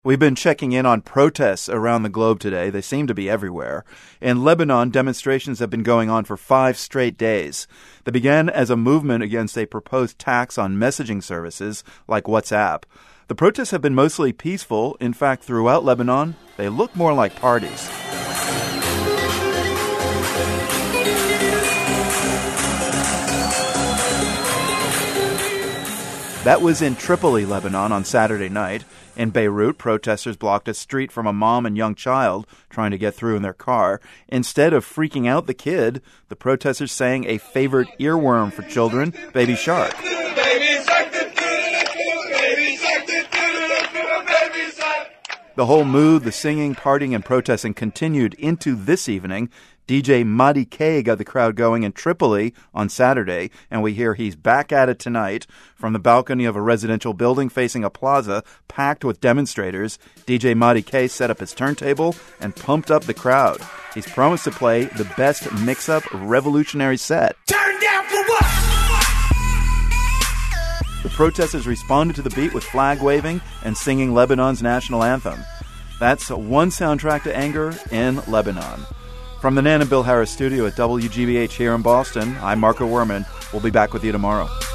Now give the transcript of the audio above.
We've been checking in on protests around the globe today. They seem to be everywhere. In Lebanon, demonstrations have been going on for 5 straight days. They began as a movement against a proposed tax on messaging services like WhatsApp. The protests have been mostly peaceful. In fact, throughout Lebanon, they look more like parties. That was in Tripoli, Lebanon, on Saturday night. In Beirut, protesters blocked a street from a mom and young child trying to get through in their car. Instead of freaking out the kid, the protesters sang a favorite earworm for children, Baby Shark. The whole mood, the singing, partying, and protesting continued into this evening. DJ Madi K got the crowd going in Tripoli on Saturday, and we hear he's back at it tonight. From the balcony of a residential building facing a plaza packed with demonstrators, DJ Madi K set up his turntable and pumped up the crowd. He's promised to play the best mix-up revolutionary set. Turn down for what? The protesters responded to the beat with flag waving and singing Lebanon's national anthem. That's one soundtrack to anger in Lebanon. From the Nan and Bill Harris studio at WGBH here in Boston, I'm Marco Werman. We'll be back with you tomorrow.